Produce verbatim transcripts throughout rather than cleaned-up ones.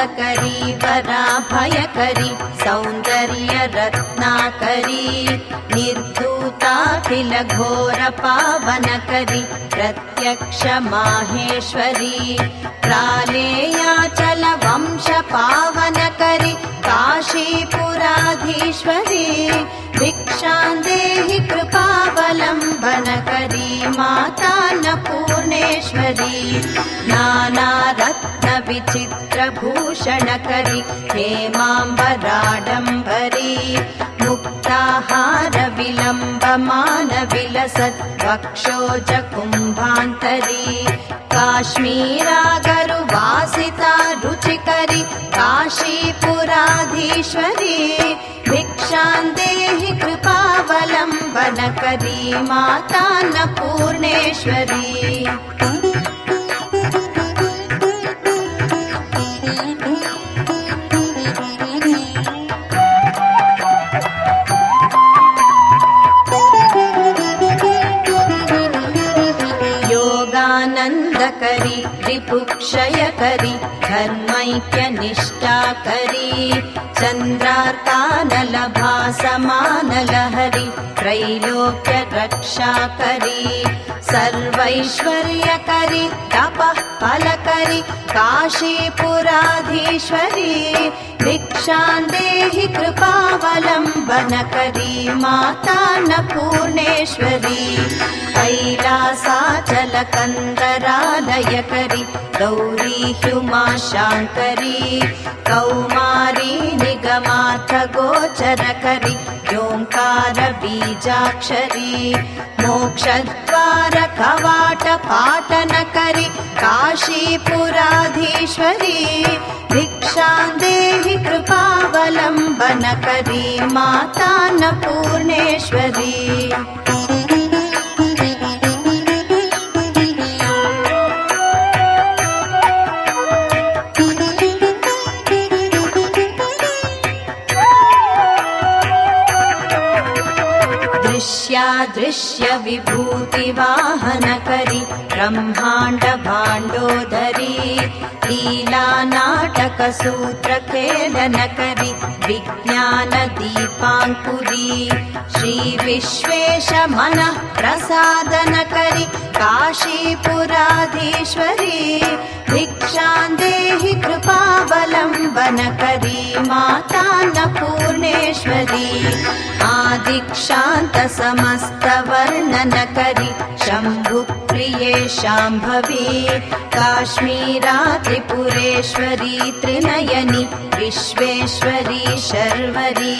योगानन्दकरी वराभयकरी सौन्दर्यरत्नाकरी निर्धूताखिलघोरपावनकरी प्रत्यक्ष माहेश्वरी प्रालेयाचलवंशपावनकरी काशीपुराधीश्वरी भिक्षां देहि कृपावलम्बनकरी मातान्नपूर्णेश्वरी नानारत्नविचित्रभूषणकरी हेमाम्बराडम्बरी मुक्ताहारविलम्बमानविलसत् वक्षोजकुम्भान्तरी काश्मीरागरुवासिता रुचिकरी काशीपुराधीश्वरी भिक्षां देहि कृपावलम्बनकरी मातान्नपूर्णेश्वरी योगानन्दकरी रिपुक्षयकरी धर्मैक्यनिष्ठाकरी चन्द्रार्कानलभासमानलहरी त्रैलोक्यरक्षाकरी सर्वैश्वर्यकरी तपः फलकरी काशीपुराधीश्वरी भिक्षां देहि कृपावलम्बनकरी मातान्नपूर्णेश्वरी कैलासाचलकन्दरालयकरी गौरी ह्युमाशाङ्करी कौमारी निगमार्थगोचरकरी ओङ्कारबीजाक्षरी मोक्षद्वारकवाटपाटनकरी काशीपुराधीश्वरी भिक्षां देहि कृपावलम्बनकरी मातान्नपूर्णेश्वरी दृश्य विभूतिवाहनकरी ब्रह्माण्ड भाण्डोदरी लीलानाटकसूत्रखेलनकरी विज्ञानदीपाङ्कुरी श्रीविश्वेशमनः प्रसादनकरी काशीपुराधीश्वरी भिक्षां देहि कृपावलम्बनकरी मातान्नपूर्णेश्वरी आदिक्षान्त समस्तवर्णनकरी शम्भुप्रिये शाम्भवी काश्मीरा त्रिपुरेश्वरी त्रिनयनी विश्वेश्वरी शर्वरी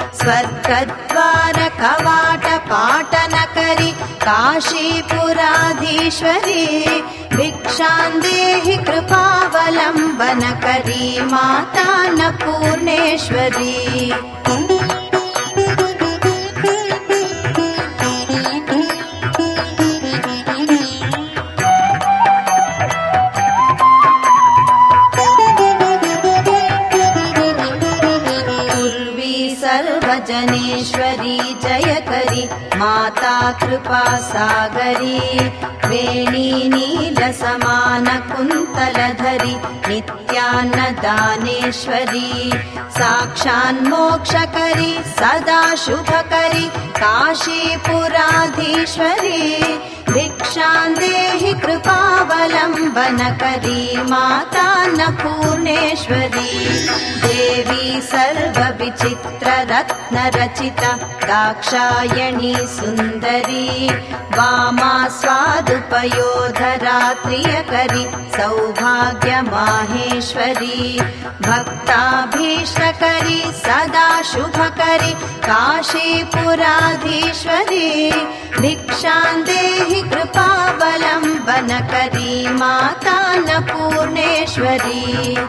स्वर्गद्वारकवाटपाटनकरी काशीपुराधीश्वरी भिक्षां देहि कृपावलम्बनकरी मातान्नपूर्णेश्वरी सर्वजनेश्वरी जयकरी माता कृपा सागरी वेणी नीलसमानकुन्तलधरी नित्यान्नदानेश्वरी साक्षान्मोक्षकरी सदा शुभकरी काशीपुराधीश्वरी भिक्षां देहि कृपावलम्बनकरी मातान्नपूर्णेश्वरी देवी सर्वविचित्ररत्नरचिता दाक्षायणी सुन्दरी वामा स्वादुपयोधरा प्रियकरी सौभाग्यमाहेश्वरी भक्ताभीष्टकरी सदा शुभकरी काशीपुराधीश्वरी भिक्षां देहि कृपावलम्बनकरी मातान्नपूर्णेश्वरी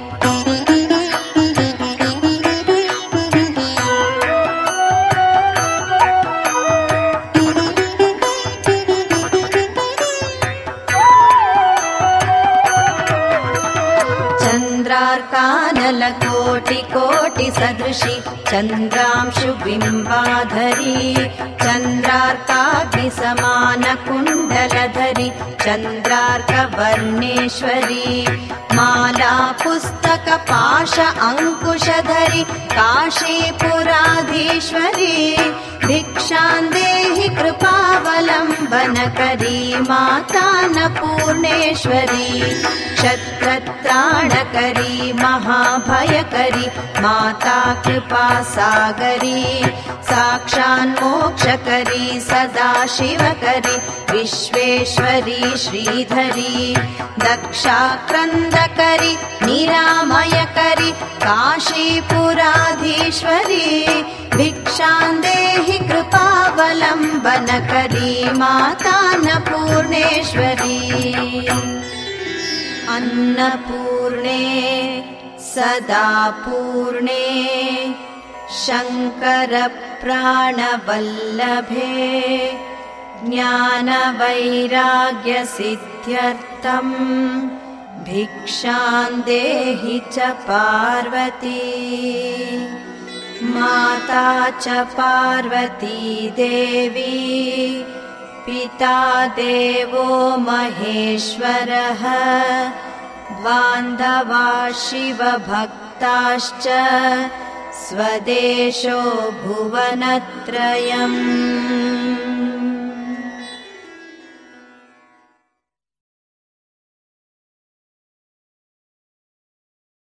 चन्द्रार्कानलकोटिकोटिसदृशी चन्द्रांशुबिम्बाधरी चन्द्रार्काग्निसमानकुण्डली जलधरि चन्द्रार्कवर्णेश्वरी माला पुस्तक पाश अंकुशधरि काशीपुराधीश्वरी भिक्षां देहि कृपावलम्बनकरी मातान्नपूर्णेश्वरी क्षत्रत्राणकरी महाभयकरी माता कृपासागरी साक्षान्मोक्षकरी सदा शिवकरी विश्वेश्वरी श्रीधरी दक्षाक्रन्दकरी निरामयकरी काशीपुराधीश्वरी भिक्षां देहि कृपावलम्बनकरी मातान्नपूर्णेश्वरी अन्नपूर्णे सदा पूर्णे शङ्करप्राणवल्लभे ज्ञानवैराग्यसिद्ध्यर्थम् भिक्षां देहि च पार्वती माता च पार्वती देवी पिता देवो महेश्वरः बान्धवा शिवभक्ताश्च स्वदेशो भुवनत्रयम्।